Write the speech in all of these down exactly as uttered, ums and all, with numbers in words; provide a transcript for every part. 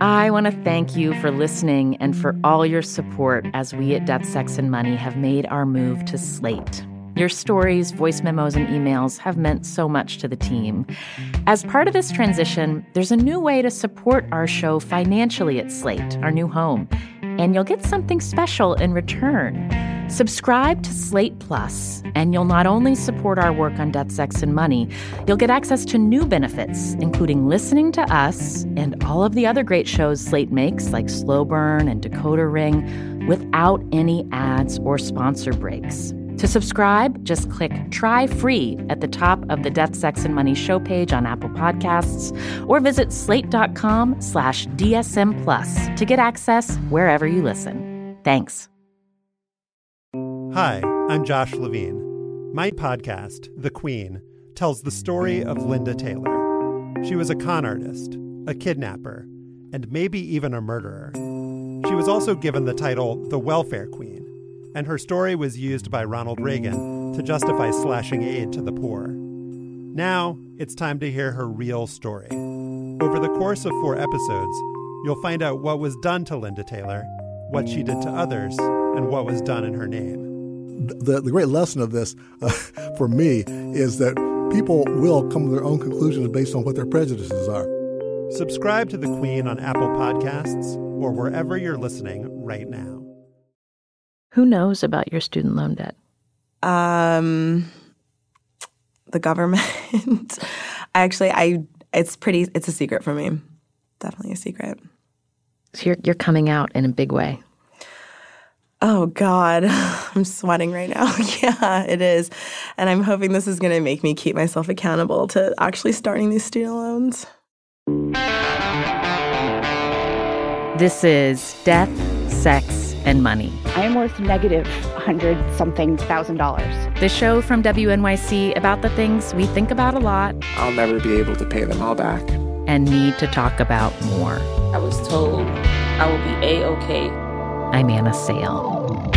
I want to thank you for listening and for all your support as we at Death, Sex, and Money have made our move to Slate. Your stories, voice memos, and emails have meant so much to the team. As part of this transition, there's a new way to support our show financially at Slate, our new home, and you'll get something special in return. Subscribe to Slate Plus, and you'll not only support our work on Death, Sex, and Money, you'll get access to new benefits, including listening to us and all of the other great shows Slate makes, like Slow Burn and Decoder Ring, without any ads or sponsor breaks. To subscribe, just click Try Free at the top of the Death, Sex, and Money show page on Apple Podcasts, or visit slate.com slash DSM Plus to get access wherever you listen. Thanks. Hi, I'm Josh Levine. My podcast, The Queen, tells the story of Linda Taylor. She was a con artist, a kidnapper, and maybe even a murderer. She was also given the title the Welfare Queen, and her story was used by Ronald Reagan to justify slashing aid to the poor. Now, it's time to hear her real story. Over the course of four episodes, you'll find out what was done to Linda Taylor, what she did to others, and what was done in her name. The, the great lesson of this, uh, for me, is that people will come to their own conclusions based on what their prejudices are. Subscribe to The Queen on Apple Podcasts or wherever you're listening right now. Who knows about your student loan debt? Um, the government. Actually, I it's pretty. It's a secret for me. Definitely a secret. So you're you're coming out in a big way. Oh, God. I'm sweating right now. Yeah, it is. And I'm hoping this is going to make me keep myself accountable to actually starting these student loans. This is Death, Sex, and Money. I am worth negative one hundred something thousand dollars. The show from W N Y C about the things we think about a lot. I'll never be able to pay them all back. And need to talk about more. I was told I will be A-okay. I'm Anna Sale.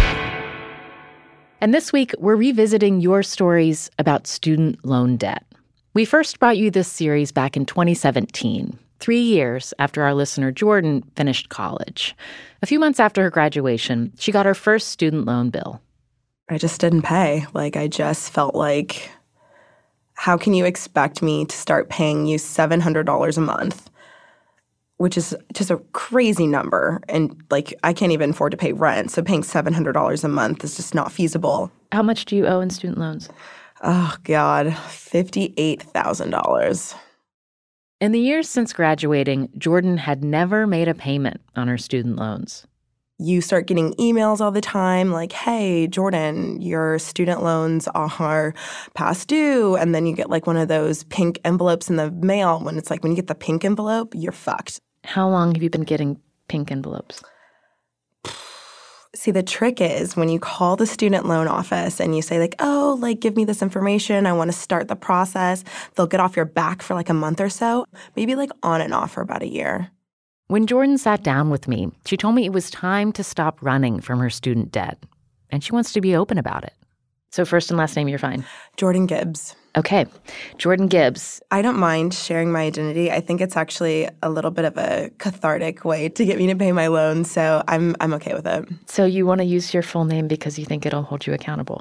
And this week, we're revisiting your stories about student loan debt. We first brought you this series back in twenty seventeen, three years after our listener Jordan finished college. A few months after her graduation, she got her first student loan bill. I just didn't pay. Like, I just felt like, how can you expect me to start paying you seven hundred dollars a month? Which is just a crazy number. And, like, I can't even afford to pay rent. So paying seven hundred dollars a month is just not feasible. How much do you owe in student loans? Oh, God, fifty-eight thousand dollars. In the years since graduating, Jordan had never made a payment on her student loans. You start getting emails all the time like, hey, Jordan, your student loans are past due. And then you get, like, one of those pink envelopes in the mail. When it's like, when you get the pink envelope, you're fucked. How long have you been getting pink envelopes? See, the trick is when you call the student loan office and you say, like, oh, like, give me this information. I want to start the process. They'll get off your back for, like, a month or so, maybe, like, on and off for about a year. When Jordan sat down with me, she told me it was time to stop running from her student debt, and she wants to be open about it. So first and last name, you're fine. Jordan Gibbs. Okay, Jordan Gibbs. I don't mind sharing my identity. I think it's actually a little bit of a cathartic way to get me to pay my loan, so I'm I'm okay with it. So you want to use your full name because you think it'll hold you accountable?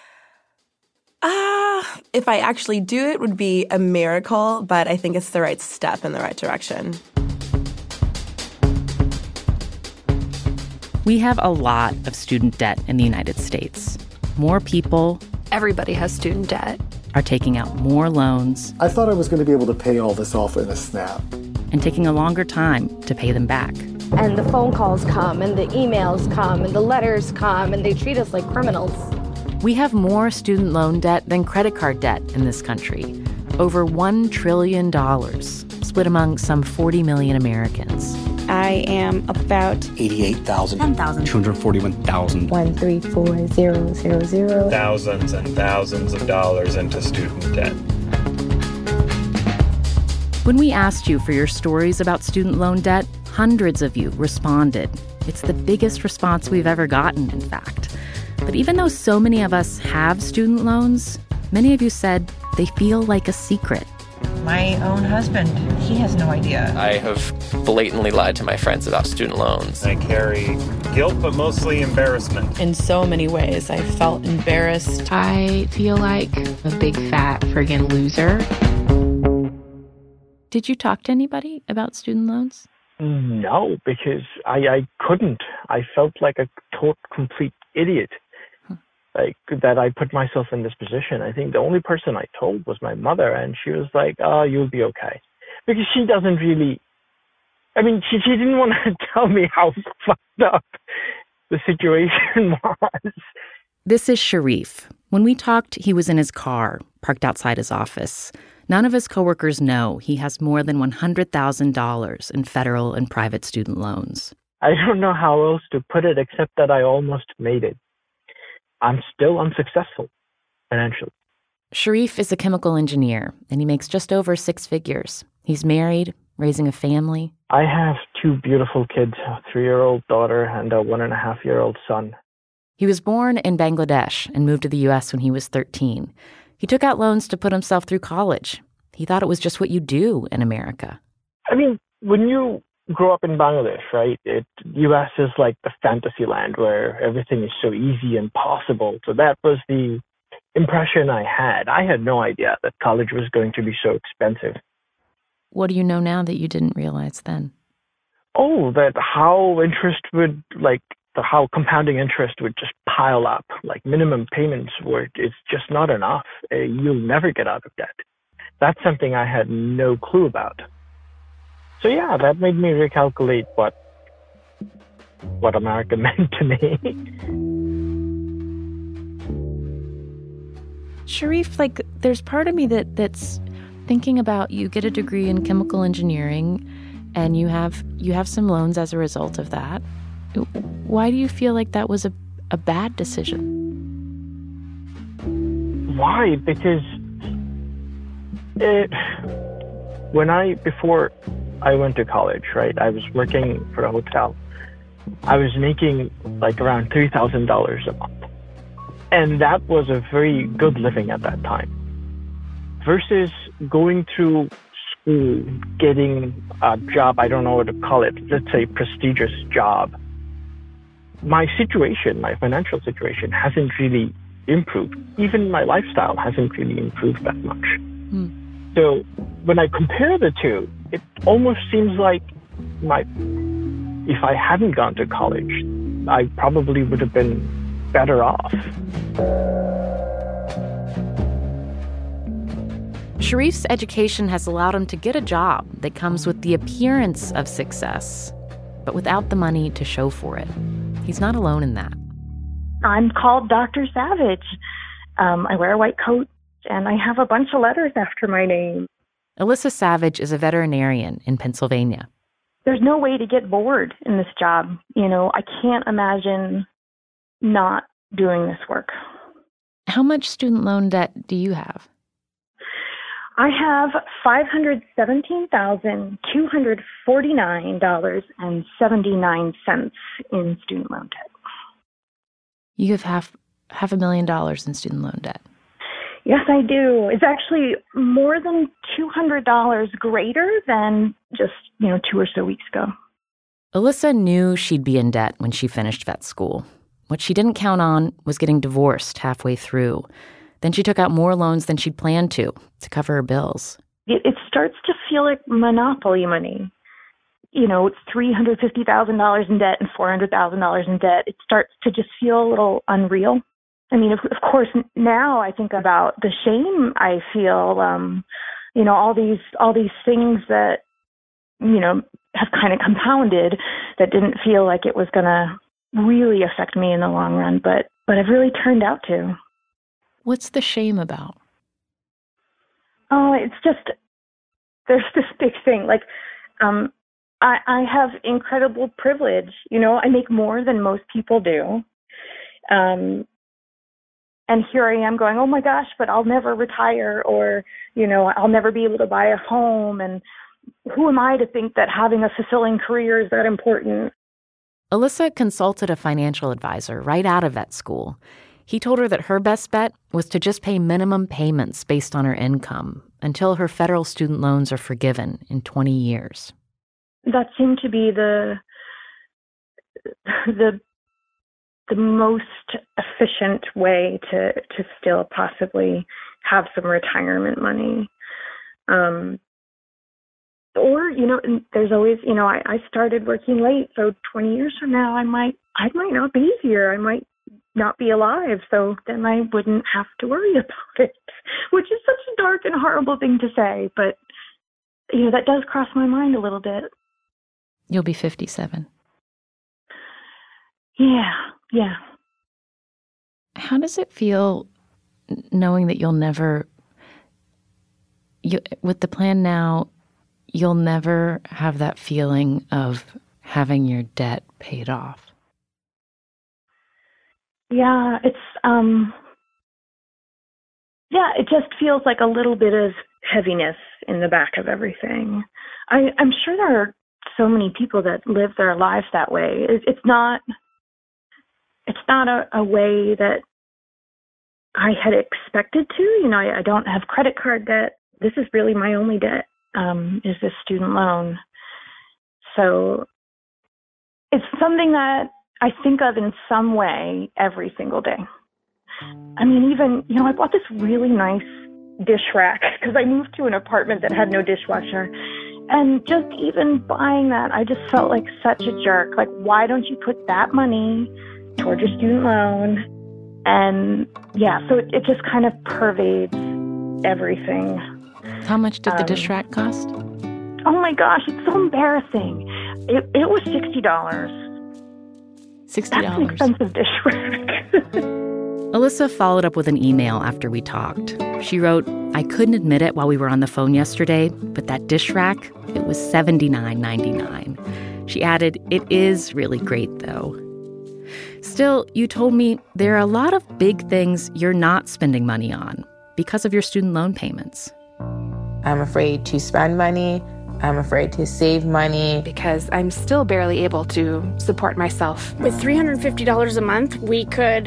Ah, uh, if I actually do it, would be a miracle, but I think it's the right step in the right direction. We have a lot of student debt in the United States. More people, everybody has student debt, are taking out more loans. I thought I was going to be able to pay all this off in a snap. And taking a longer time to pay them back. And the phone calls come, and the emails come, and the letters come, and they treat us like criminals. We have more student loan debt than credit card debt in this country. Over one trillion dollars, split among some forty million Americans. I am about eighty-eight thousand. ten thousand. two hundred forty-one thousand. One, three, four, zero, zero, zero. Thousands and thousands of dollars into student debt. When we asked you for your stories about student loan debt, hundreds of you responded. It's the biggest response we've ever gotten, in fact. But even though so many of us have student loans, many of you said they feel like a secret. My own husband, he has no idea. I have blatantly lied to my friends about student loans. I carry guilt, but mostly embarrassment. In so many ways, I felt embarrassed. I feel like a big fat friggin' loser. Did you talk to anybody about student loans? No, because I, I couldn't. I felt like a total, complete idiot. Huh. Like, that I put myself in this position. I think the only person I told was my mother, and she was like, oh, you'll be okay. Because she doesn't really, I mean, she, she didn't want to tell me how fucked up the situation was. This is Sharif. When we talked, he was in his car, parked outside his office. None of his coworkers know he has more than one hundred thousand dollars in federal and private student loans. I don't know how else to put it except that I almost made it. I'm still unsuccessful financially. Sharif is a chemical engineer, and he makes just over six figures. He's married, raising a family. I have two beautiful kids, a three-year-old daughter and a one-and-a-half-year-old son. He was born in Bangladesh and moved to the U S when he was thirteen. He took out loans to put himself through college. He thought it was just what you do in America. I mean, when you grow up in Bangladesh, right, it, U S is like the fantasy land where everything is so easy and possible. So that was the impression I had. I had no idea that college was going to be so expensive. What do you know now that you didn't realize then? Oh, that how interest would, like, the, how compounding interest would just pile up. Like minimum payments were, it's just not enough. Uh, you'll never get out of debt. That's something I had no clue about. So yeah, that made me recalculate what what America meant to me. Sharif, like, there's part of me that that's thinking about you get a degree in chemical engineering and you have you have some loans as a result of that. Why do you feel like that was a, a bad decision? Why? Because it, when I, before I went to college, right, I was working for a hotel. I was making like around three thousand dollars a month. And that was a very good living at that time. Versus going through school, getting a job, I don't know what to call it, let's say prestigious job. My situation, my financial situation hasn't really improved. Even my lifestyle hasn't really improved that much. Mm. So when I compare the two, it almost seems like my, if I hadn't gone to college, I probably would have been better off. Sharif's education has allowed him to get a job that comes with the appearance of success, but without the money to show for it. He's not alone in that. I'm called Doctor Savage. Um, I wear a white coat, and I have a bunch of letters after my name. Alyssa Savage is a veterinarian in Pennsylvania. There's no way to get bored in this job. You know, I can't imagine not doing this work. How much student loan debt do you have? I have five hundred seventeen thousand two hundred forty-nine dollars and seventy-nine cents in student loan debt. You have half half a million dollars in student loan debt. Yes, I do. It's actually more than two hundred dollars greater than just, you know, two or so weeks ago. Alyssa knew she'd be in debt when she finished vet school. What she didn't count on was getting divorced halfway through. Then she took out more loans than she'd planned to, to cover her bills. It, it starts to feel like monopoly money. You know, it's three hundred fifty thousand dollars in debt and four hundred thousand dollars in debt. It starts to just feel a little unreal. I mean, of, of course, now I think about the shame I feel, um, you know, all these all these things that, you know, have kind of compounded that didn't feel like it was going to really affect me in the long run, but but I've really turned out to. What's the shame about? Oh, it's just, there's this big thing. Like, um, I, I have incredible privilege. You know, I make more than most people do. Um, and here I am going, oh my gosh, but I'll never retire, or, you know, I'll never be able to buy a home. And who am I to think that having a fulfilling career is that important? Alyssa consulted a financial advisor right out of vet school. He told her that her best bet was to just pay minimum payments based on her income until her federal student loans are forgiven in twenty years. That seemed to be the the the most efficient way to, to still possibly have some retirement money. Um, or, you know, there's always, you know, I, I started working late, so twenty years from now, I might, I might not be here. I might not be alive, so then I wouldn't have to worry about it, which is such a dark and horrible thing to say, but, you know, that does cross my mind a little bit. You'll be fifty-seven. Yeah, yeah. How does it feel knowing that you'll never, you, with the plan now, you'll never have that feeling of having your debt paid off? Yeah, it's, um, yeah, it just feels like a little bit of heaviness in the back of everything. I, I'm sure there are so many people that live their lives that way. It, it's not, it's not a, a way that I had expected to. You know, I, I don't have credit card debt. This is really my only debt, um, is this student loan. So it's something that I think of in some way every single day. I mean, even, you know, I bought this really nice dish rack because I moved to an apartment that had no dishwasher. And just even buying that, I just felt like such a jerk. Like, why don't you put that money toward your student loan? And yeah, so it, it just kind of pervades everything. How much did um, the dish rack cost? Oh my gosh, it's so embarrassing. It, it was sixty dollars. sixty dollars. That's an expensive dish rack. Alyssa followed up with an email after we talked. She wrote, I couldn't admit it while we were on the phone yesterday, but that dish rack, it was seventy-nine ninety-nine. She added, it is really great, though. Still, you told me there are a lot of big things you're not spending money on because of your student loan payments. I'm afraid to spend money. I'm afraid to save money. Because I'm still barely able to support myself. With three hundred fifty dollars a month, we could,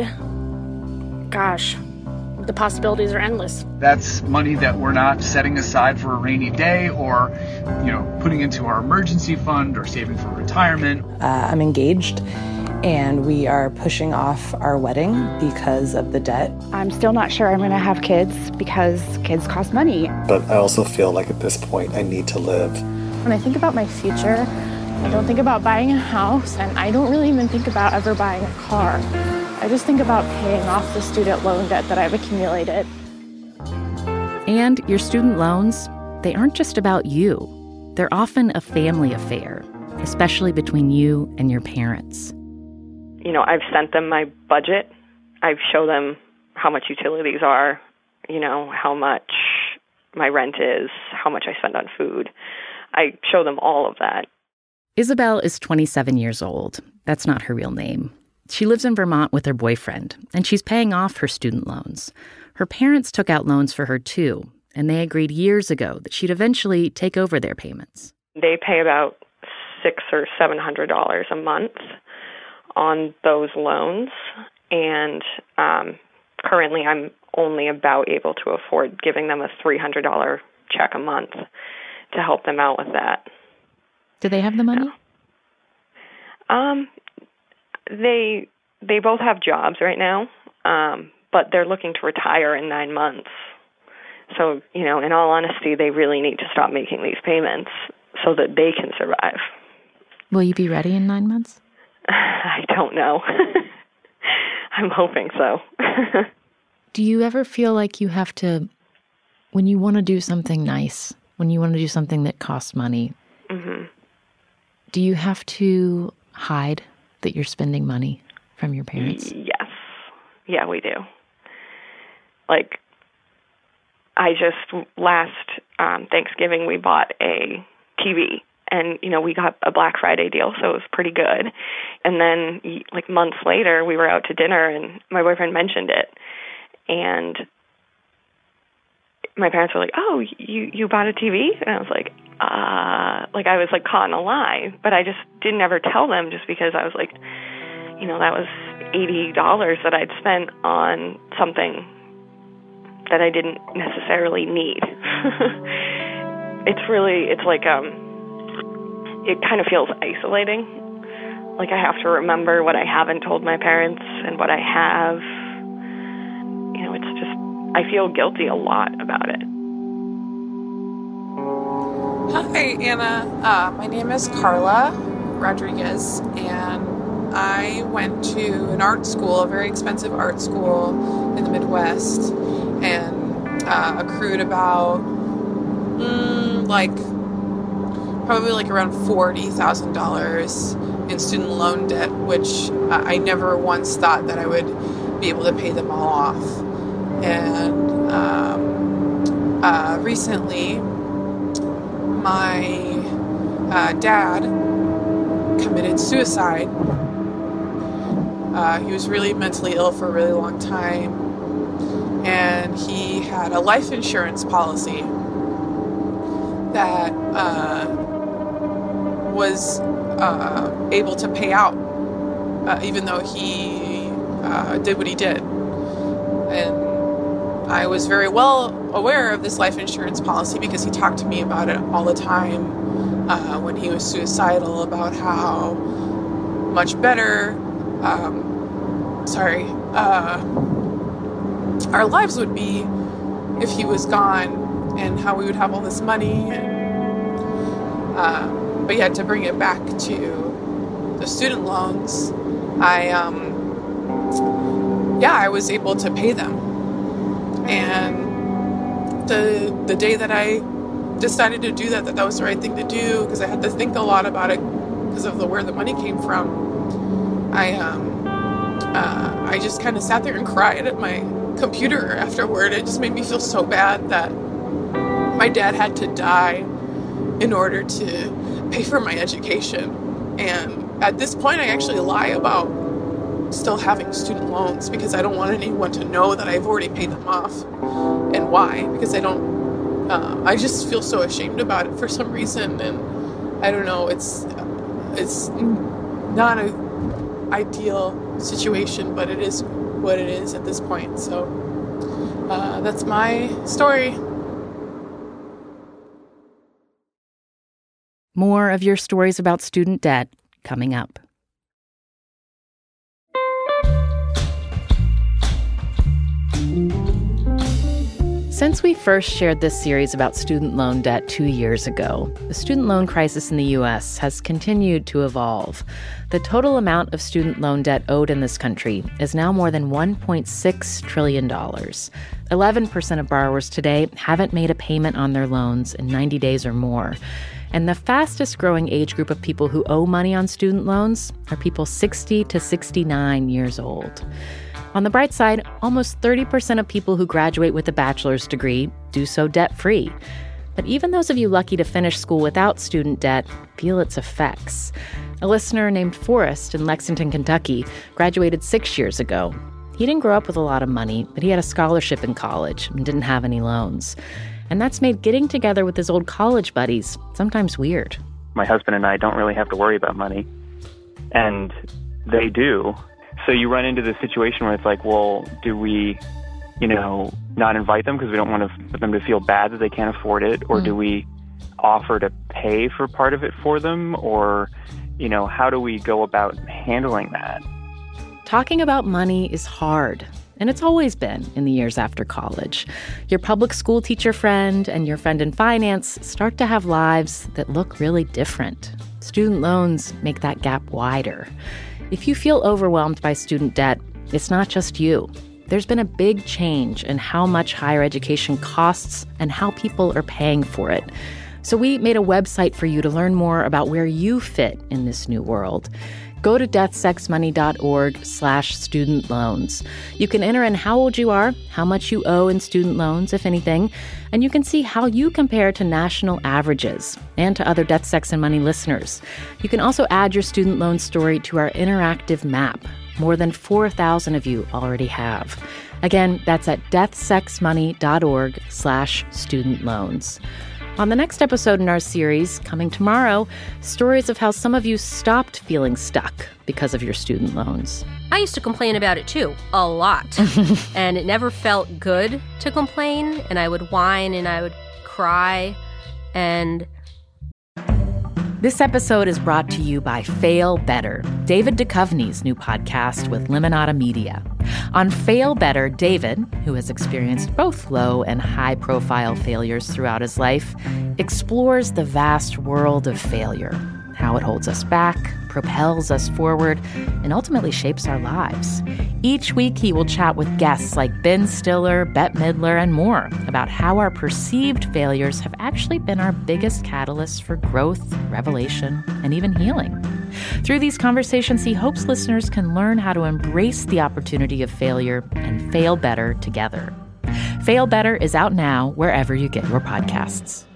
gosh, the possibilities are endless. That's money that we're not setting aside for a rainy day or, you know, putting into our emergency fund or saving for retirement. Uh, I'm engaged, and we are pushing off our wedding because of the debt. I'm still not sure I'm going to have kids because kids cost money. But I also feel like at this point I need to live. When I think about my future, I don't think about buying a house, and I don't really even think about ever buying a car. I just think about paying off the student loan debt that I've accumulated. And your student loans, they aren't just about you. They're often a family affair, especially between you and your parents. You know, I've sent them my budget. I've shown them how much utilities are, you know, how much my rent is, how much I spend on food. I show them all of that. Isabel is twenty-seven years old. That's not her real name. She lives in Vermont with her boyfriend, and she's paying off her student loans. Her parents took out loans for her, too, and they agreed years ago that she'd eventually take over their payments. They pay about six or seven hundred dollars a month on those loans, and um, currently I'm only about able to afford giving them a three hundred dollars check a month to help them out with that. Do they have the money? No. Um, they they both have jobs right now, um, but they're looking to retire in nine months. So, you know, in all honesty, they really need to stop making these payments so that they can survive. Will you be ready in nine months? I don't know. I'm hoping so. Do you ever feel like you have to, when you want to do something nice, when you want to do something that costs money, mm-hmm. do you have to hide that you're spending money from your parents? Yes. Yeah, we do. Like, I just, last um, Thanksgiving, we bought a T V. And, you know, we got a Black Friday deal, so it was pretty good. And then, like, months later, we were out to dinner, and my boyfriend mentioned it. And my parents were like, oh, you, you bought a T V? And I was like, uh, like, I was, like, caught in a lie. But I just didn't ever tell them just because I was like, you know, that was eighty dollars that I'd spent on something that I didn't necessarily need. It's really, it's like, um, it kind of feels isolating. Like I have to remember what I haven't told my parents and what I have. You know, it's just, I feel guilty a lot about it. Hi, Anna. Uh, my name is Carla Rodriguez, and I went to an art school, a very expensive art school in the Midwest, and uh, accrued about, mm, like, probably like around forty thousand dollars in student loan debt, which uh, I never once thought that I would be able to pay them all off. And um, uh, recently, my uh, dad committed suicide. Uh, he was really mentally ill for a really long time, and he had a life insurance policy that uh, was uh, able to pay out, uh, even though he uh, did what he did. And I was very well aware of this life insurance policy because he talked to me about it all the time uh, when he was suicidal, about how much better, um, sorry, uh, our lives would be if he was gone, and how we would have all this money. And, uh, but yeah, to bring it back to the student loans, I, um, yeah, I was able to pay them. And the the day that I decided to do that, that that was the right thing to do, because I had to think a lot about it because of the where the money came from. I um uh, I just kind of sat there and cried at my computer afterward. It just made me feel so bad that my dad had to die in order to pay for my education. And at this point, I actually lie about still having student loans because I don't want anyone to know that I've already paid them off. And why? Because I don't, uh, I just feel so ashamed about it for some reason. And I don't know, it's, it's not an ideal situation, but it is what it is at this point. So uh, that's my story. More of your stories about student debt coming up. Since we first shared this series about student loan debt two years ago, the student loan crisis in the U S has continued to evolve. The total amount of student loan debt owed in this country is now more than one point six trillion dollars. eleven percent of borrowers today haven't made a payment on their loans in ninety days or more. And the fastest growing age group of people who owe money on student loans are people sixty to sixty-nine years old. On the bright side, almost thirty percent of people who graduate with a bachelor's degree do so debt-free. But even those of you lucky to finish school without student debt feel its effects. A listener named Forrest in Lexington, Kentucky, graduated six years ago. He didn't grow up with a lot of money, but he had a scholarship in college and didn't have any loans. And that's made getting together with his old college buddies sometimes weird. My husband and I don't really have to worry about money, and they do. So you run into this situation where it's like, well, do we, you know, not invite them because we don't want to, for them to feel bad that they can't afford it? Or mm. do we offer to pay for part of it for them? Or, you know, how do we go about handling that? Talking about money is hard, and it's always been in the years after college. Your public school teacher friend and your friend in finance start to have lives that look really different. Student loans make that gap wider. If you feel overwhelmed by student debt, it's not just you. There's been a big change in how much higher education costs and how people are paying for it. So we made a website for you to learn more about where you fit in this new world. Go to deathsexmoney.org slash student loans. You can enter in how old you are, how much you owe in student loans, if anything, and you can see how you compare to national averages and to other Death, Sex, and Money listeners. You can also add your student loan story to our interactive map. More than four thousand of you already have. Again, that's at deathsexmoney.org slash student loans. On the next episode in our series, coming tomorrow, stories of how some of you stopped feeling stuck because of your student loans. I used to complain about it too, a lot. And it never felt good to complain, and I would whine and I would cry, and... This episode is brought to you by Fail Better, David Duchovny's new podcast with Limonada Media. On Fail Better, David, who has experienced both low and high-profile failures throughout his life, explores the vast world of failure, how it holds us back, propels us forward, and ultimately shapes our lives. Each week, he will chat with guests like Ben Stiller, Bette Midler, and more about how our perceived failures have actually been our biggest catalysts for growth, revelation, and even healing. Through these conversations, he hopes listeners can learn how to embrace the opportunity of failure and fail better together. Fail Better is out now wherever you get your podcasts.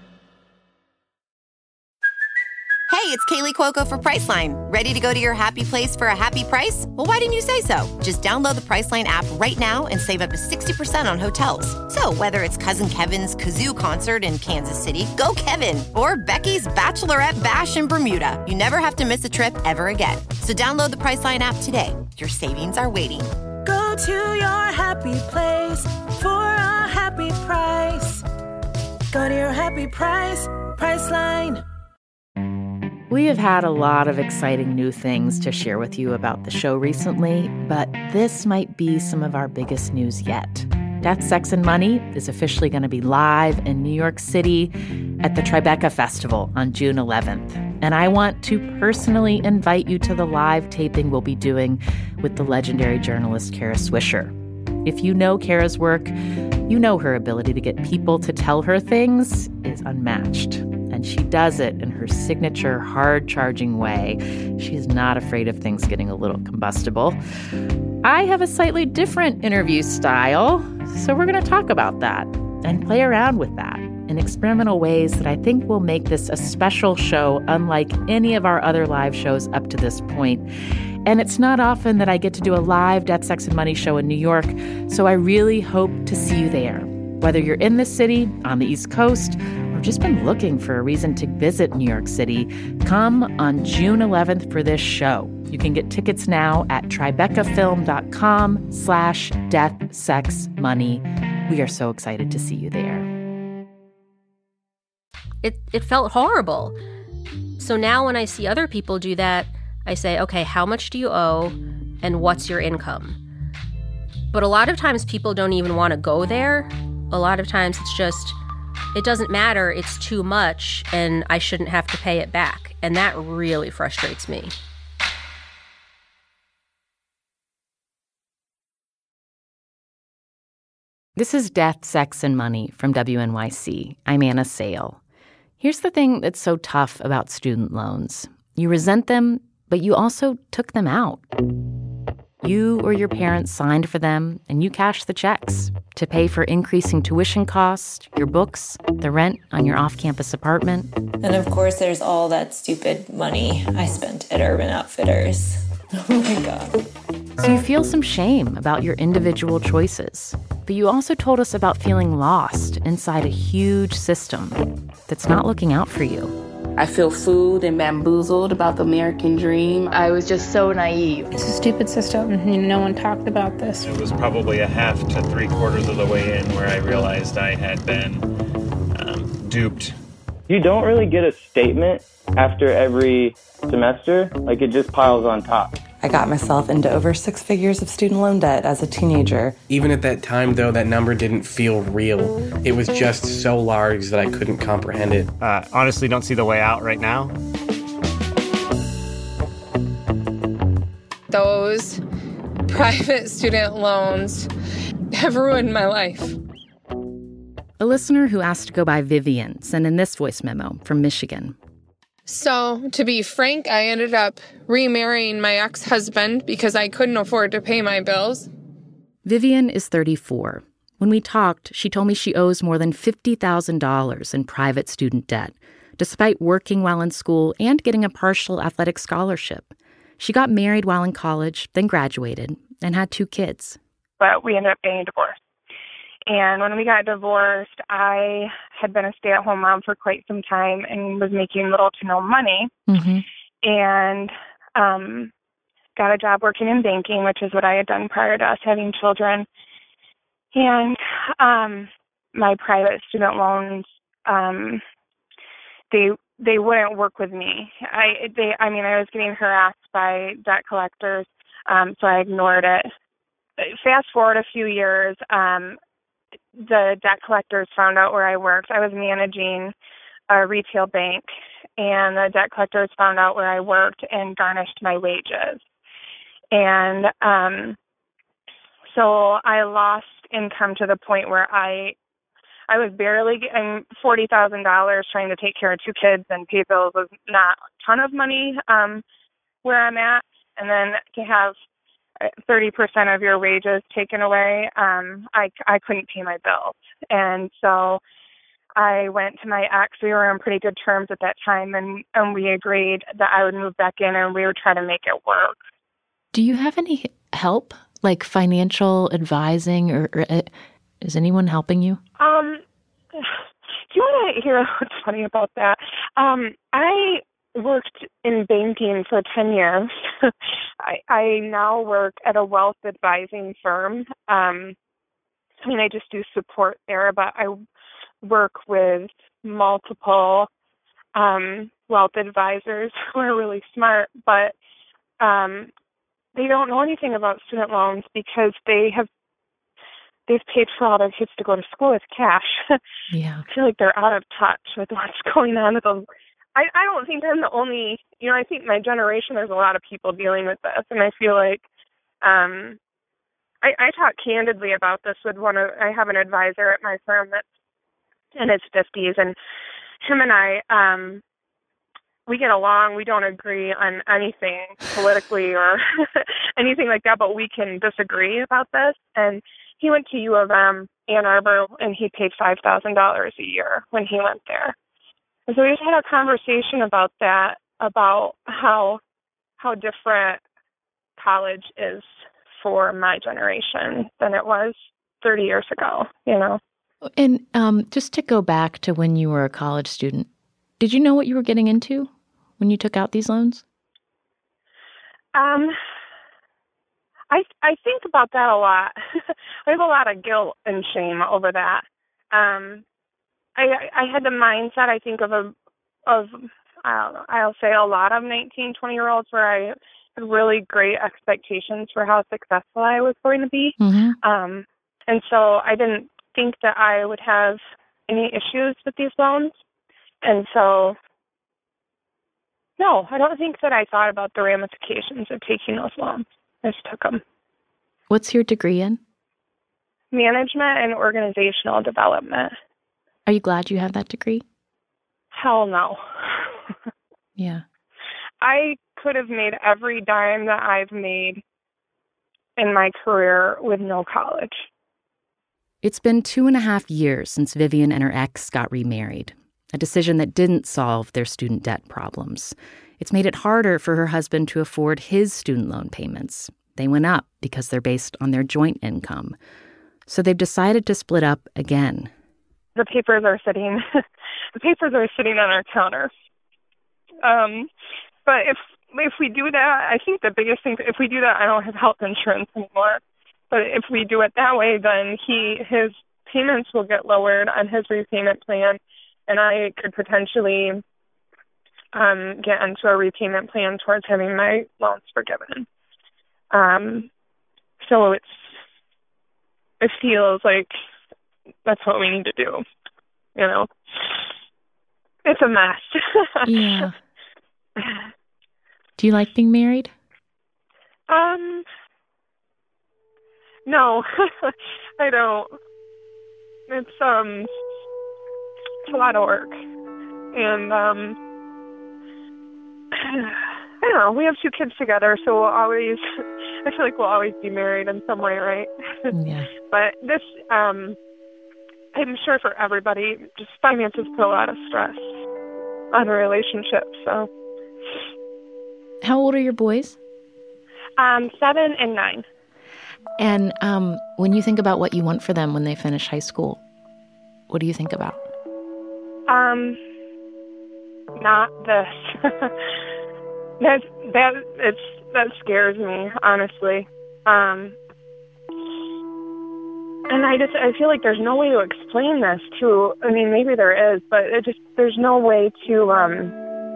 Hey, it's Kaylee Cuoco for Priceline. Ready to go to your happy place for a happy price? Well, why didn't you say so? Just download the Priceline app right now and save up to sixty percent on hotels. So whether it's Cousin Kevin's Kazoo Concert in Kansas City, go Kevin, or Becky's Bachelorette Bash in Bermuda, you never have to miss a trip ever again. So download the Priceline app today. Your savings are waiting. Go to your happy place for a happy price. Go to your happy price, Priceline. We have had a lot of exciting new things to share with you about the show recently, but this might be some of our biggest news yet. Death, Sex, and Money is officially going to be live in New York City at the Tribeca Festival on June eleventh. And I want to personally invite you to the live taping we'll be doing with the legendary journalist Kara Swisher. If you know Kara's work, you know her ability to get people to tell her things is unmatched. And she does it in her signature hard-charging way. She's not afraid of things getting a little combustible. I have a slightly different interview style, so we're going to talk about that and play around with that in experimental ways that I think will make this a special show unlike any of our other live shows up to this point. And it's not often that I get to do a live Death, Sex, and Money show in New York, so I really hope to see you there. Whether you're in the city, on the East Coast, or just been looking for a reason to visit New York City, come on June eleventh for this show. You can get tickets now at tribecafilm.com slash death, sex, money. We are so excited to see you there. It, it felt horrible. So now when I see other people do that, I say, okay, how much do you owe and what's your income? But a lot of times people don't even want to go there. A lot of times it's just, it doesn't matter, it's too much, and I shouldn't have to pay it back. And that really frustrates me. This is Death, Sex, and Money from W N Y C. I'm Anna Sale. Here's the thing that's so tough about student loans. You resent them, but you also took them out. You or your parents signed for them, and you cashed the checks to pay for increasing tuition costs, your books, the rent on your off-campus apartment. And of course, there's all that stupid money I spent at Urban Outfitters. Oh my God. So you feel some shame about your individual choices, but you also told us about feeling lost inside a huge system that's not looking out for you. I feel fooled and bamboozled about the American dream. I was just so naive. It's a stupid system. No one talked about this. It was probably a half to three quarters of the way in where I realized I had been um, duped. You don't really get a statement after every semester. Like, it just piles on top. I got myself into over six figures of student loan debt as a teenager. Even at that time, though, that number didn't feel real. It was just so large that I couldn't comprehend it. Uh, honestly, don't see the way out right now. Those private student loans have ruined my life. A listener who asked to go by Vivian sent in this voice memo from Michigan. So, to be frank, I ended up remarrying my ex-husband because I couldn't afford to pay my bills. Vivian is thirty-four. When we talked, she told me she owes more than fifty thousand dollars in private student debt, despite working while in school and getting a partial athletic scholarship. She got married while in college, then graduated, and had two kids. But we ended up getting a divorce. And when we got divorced, I had been a stay-at-home mom for quite some time and was making little to no money. Mm-hmm. And um, got a job working in banking, which is what I had done prior to us having children. And um, my private student loans, um, they they wouldn't work with me. I they I mean I was getting harassed by debt collectors, um, so I ignored it. Fast forward a few years, um, the debt collectors found out where I worked. I was managing a retail bank, and the debt collectors found out where I worked and garnished my wages. And um, so I lost income to the point where I I was barely getting forty thousand dollars trying to take care of two kids and pay bills was not a ton of money um, where I'm at. And then to have thirty percent of your wages taken away, um, I, I couldn't pay my bills. And so I went to my ex. We were on pretty good terms at that time, and, and we agreed that I would move back in and we would try to make it work. Do you have any help, like financial advising, or, or uh, is anyone helping you? Um, do you want to hear what's funny about that? Um, I worked in banking for ten years. I, I now work at a wealth advising firm. Um, I mean, I just do support there, but I work with multiple um, wealth advisors who are really smart, but um, they don't know anything about student loans because they have they've paid for all their kids to go to school with cash. Yeah. I feel like they're out of touch with what's going on with them. I, I don't think I'm the only, you know, I think my generation, there's a lot of people dealing with this. And I feel like um, I, I talk candidly about this with one of, I have an advisor at my firm that's in his fifties. And him and I, um, we get along. We don't agree on anything politically or anything like that, but we can disagree about this. And he went to U of M, Ann Arbor, and he paid five thousand dollars a year when he went there. And so we just had a conversation about that, about how how different college is for my generation than it was thirty years ago, you know. And um, just to go back to when you were a college student, did you know what you were getting into when you took out these loans? Um, I I think about that a lot. I have a lot of guilt and shame over that. Um, I I had the mindset, I think, of a of I don't know, I'll say a lot of nineteen, twenty year olds where I had really great expectations for how successful I was going to be. Mm-hmm. Um, and so I didn't think that I would have any issues with these loans. And so, no, I don't think that I thought about the ramifications of taking those loans. I just took them. What's your degree in? Management and organizational development. Are you glad you have that degree? Hell no. Yeah. I could have made every dime that I've made in my career with no college. It's been two and a half years since Vivian and her ex got remarried, a decision that didn't solve their student debt problems. It's made it harder for her husband to afford his student loan payments. They went up because they're based on their joint income. So they've decided to split up again. The papers are sitting, the papers are sitting on our counter. Um, but if if we do that, I think the biggest thing, if we do that, I don't have health insurance anymore. But if we do it that way, then he his payments will get lowered on his repayment plan, and I could potentially um, get into a repayment plan towards having my loans forgiven. Um, so it's it feels like that's what we need to do. You know, it's a mess. Yeah. Do you like being married? Um, no, I don't. It's um, it's a lot of work, and um, I don't know. We have two kids together, so we'll always. I feel like we'll always be married in some way, right? Yeah. But this, um, I'm sure for everybody, just finances put a lot of stress on a relationship. So. How old are your boys? Um, seven and nine. And um, when you think about what you want for them when they finish high school, what do you think about? Um, not this. that that it's that scares me, honestly. Um, and I just I feel like there's no way to explain this to. I mean, maybe there is, but it just there's no way to um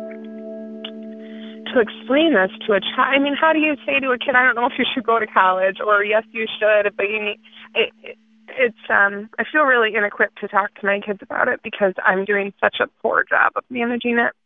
to explain this to a child. I mean, how do you say to a kid, I don't know if you should go to college, or yes, you should, but you need. It, it, it's um I feel really inequipped to talk to my kids about it because I'm doing such a poor job of managing it.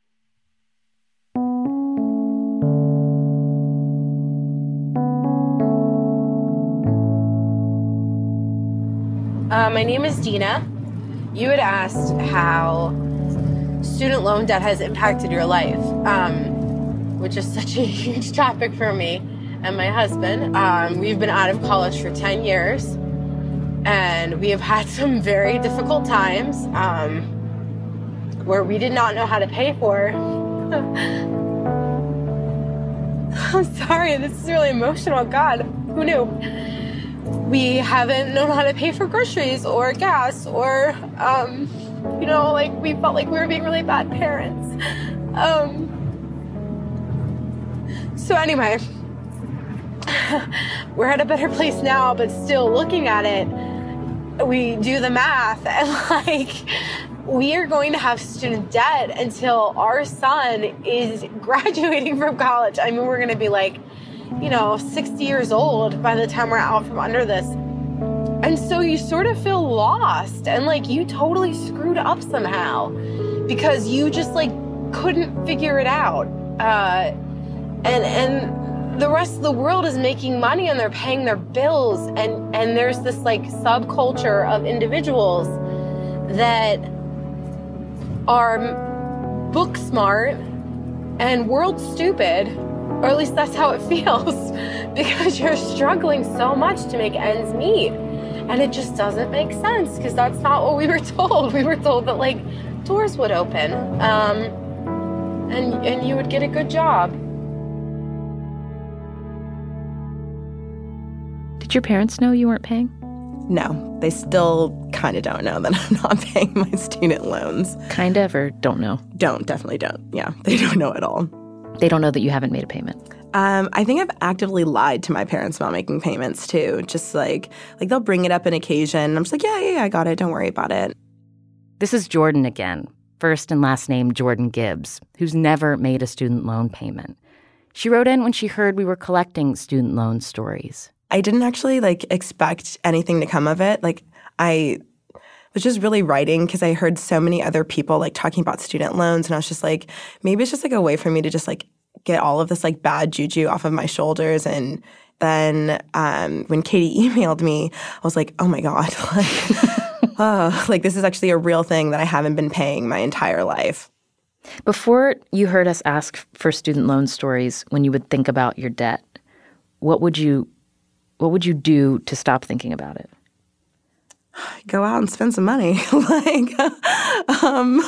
Uh, my name is Dina. You had asked how student loan debt has impacted your life, um, which is such a huge topic for me and my husband. Um, we've been out of college for ten years, and we have had some very difficult times um, where we did not know how to pay for. I'm sorry, this is really emotional. God, who knew? We haven't known how to pay for groceries or gas or, um, you know, like we felt like we were being really bad parents. Um, so anyway, we're at a better place now, but still looking at it, we do the math and like we are going to have student debt until our son is graduating from college. I mean, we're going to be like, you know, sixty years old by the time we're out from under this. And so you sort of feel lost and like you totally screwed up somehow because you just like couldn't figure it out. Uh, and and the rest of the world is making money and they're paying their bills. And, and there's this like subculture of individuals that are book smart and world stupid. Or at least that's how it feels, because you're struggling so much to make ends meet. And it just doesn't make sense, because that's not what we were told. We were told that, like, doors would open, um, and, and you would get a good job. Did your parents know you weren't paying? No, they still kind of don't know that I'm not paying my student loans. Kind of, or don't know? Don't, definitely don't. Yeah, they don't know at all. They don't know that you haven't made a payment? Um, I think I've actively lied to my parents about making payments, too. Just like, like they'll bring it up on occasion. I'm just like, yeah, yeah, yeah, I got it. Don't worry about it. This is Jordan again, first and last name Jordan Gibbs, who's never made a student loan payment. She wrote in when she heard we were collecting student loan stories. I didn't actually, like, expect anything to come of it. Like, I was just really writing because I heard so many other people, like, talking about student loans. And I was just like, maybe it's just, like, a way for me to just, like, get all of this, like, bad juju off of my shoulders. And then um, when Katie emailed me, I was like, oh, my God. like, oh, like, this is actually a real thing that I haven't been paying my entire life. Before you heard us ask for student loan stories when you would think about your debt, what would you what would you do to stop thinking about it? Go out and spend some money. like, um,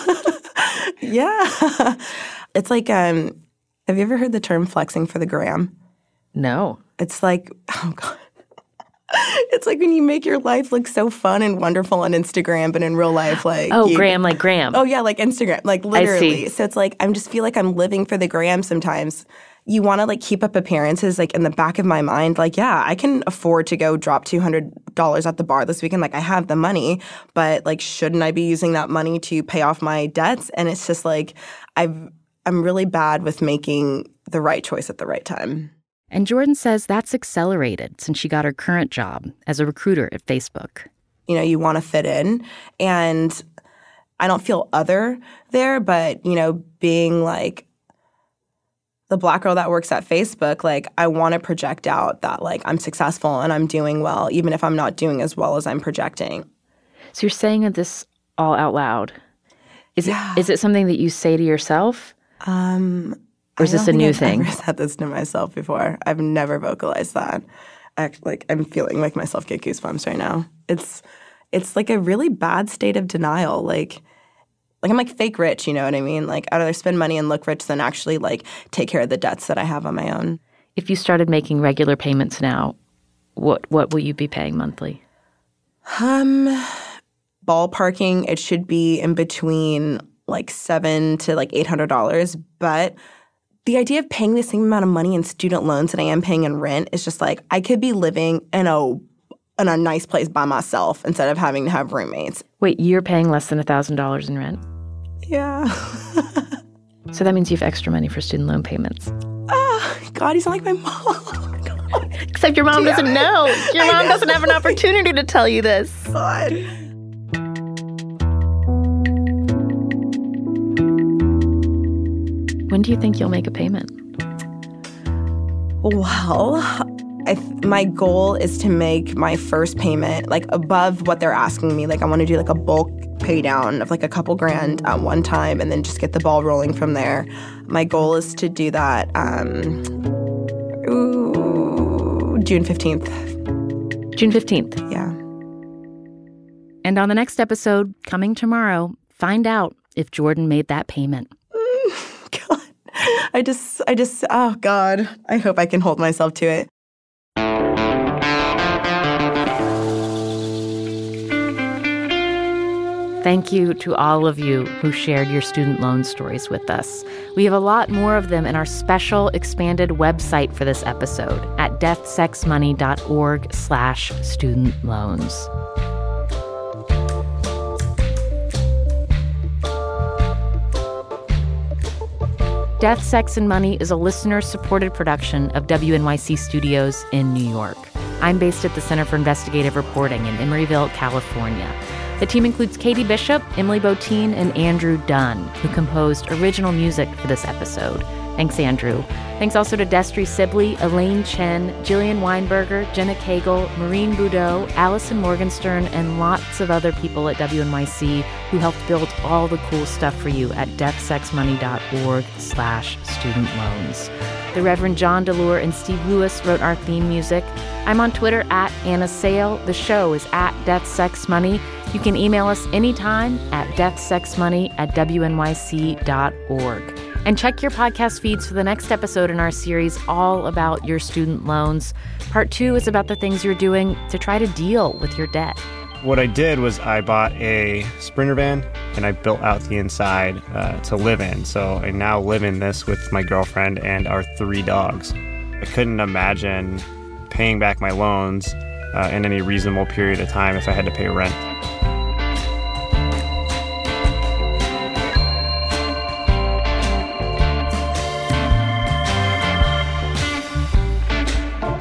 yeah. It's like, um, have you ever heard the term flexing for the gram? No. It's like, oh, God. It's like when you make your life look so fun and wonderful on Instagram, but in real life, like... Oh, you, gram, like gram. Oh, yeah, like Instagram, like literally. I see. So it's like, I just feel like I'm living for the gram sometimes. You want to, like, keep up appearances, like, in the back of my mind. Like, yeah, I can afford to go drop two hundred dollars at the bar this weekend. Like, I have the money, but, like, shouldn't I be using that money to pay off my debts? And it's just, like, I've, I'm really bad with making the right choice at the right time. And Jordan says that's accelerated since she got her current job as a recruiter at Facebook. You know, you want to fit in, and I don't feel other there, but, you know, being, like, the Black girl that works at Facebook, like, I want to project out that, like, I'm successful and I'm doing well, even if I'm not doing as well as I'm projecting. So you're saying this all out loud. Is yeah. it is it something that you say to yourself? Um... Or is this a new I've thing? I've never said this to myself before. I've never vocalized that. Actually, like, I'm feeling like myself get goosebumps right now. It's it's like a really bad state of denial. Like, like I'm like fake rich, you know what I mean? Like, I'd rather spend money and look rich than actually, like, take care of the debts that I have on my own. If you started making regular payments now, what what will you be paying monthly? Um, ballparking, it should be in between like seven to like eight hundred dollars. But the idea of paying the same amount of money in student loans that I am paying in rent is just like I could be living in a in a nice place by myself instead of having to have roommates. Wait, you're paying less than a thousand dollars in rent? Yeah. So that means you have extra money for student loan payments. Oh, God, he's not like my mom. Except your mom Damn doesn't it. know. Your I mom know. doesn't have an opportunity to tell you this. God. When do you think you'll make a payment? Well, I th- my goal is to make my first payment like above what they're asking me. Like I want to do like a bulk pay down of like a couple grand at one time and then just get the ball rolling from there. My goal is to do that um, ooh, June fifteenth. June fifteenth. Yeah. And on the next episode, coming tomorrow, find out if Jordan made that payment. God. I just, I just, oh God. I hope I can hold myself to it. Thank you to all of you who shared your student loan stories with us. We have a lot more of them in our special expanded website for this episode at deathsexmoney.org slash student loans. Death, Sex, and Money is a listener-supported production of W N Y C Studios in New York. I'm based at the Center for Investigative Reporting in Emeryville, California. The team includes Katie Bishop, Emily Botine, and Andrew Dunn, who composed original music for this episode. Thanks, Andrew. Thanks also to Destry Sibley, Elaine Chen, Jillian Weinberger, Jenna Cagle, Maureen Boudreau, Allison Morgenstern, and lots of other people at W N Y C who helped build all the cool stuff for you at deathsexmoney.org slash student loans. The Reverend John DeLure and Steve Lewis wrote our theme music. I'm on Twitter at Anna Sale. The show is at Death Sex Money. You can email us anytime at deathsexmoney at w n y c dot org. And check your podcast feeds for the next episode in our series all about your student loans. Part two is about the things you're doing to try to deal with your debt. What I did was I bought a Sprinter van and I built out the inside uh, to live in. So I now live in this with my girlfriend and our three dogs. I couldn't imagine paying back my loans uh, in any reasonable period of time if I had to pay rent.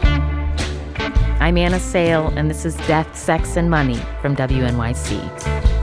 I'm Anna Sale, and this is Death, Sex, and Money from W N Y C.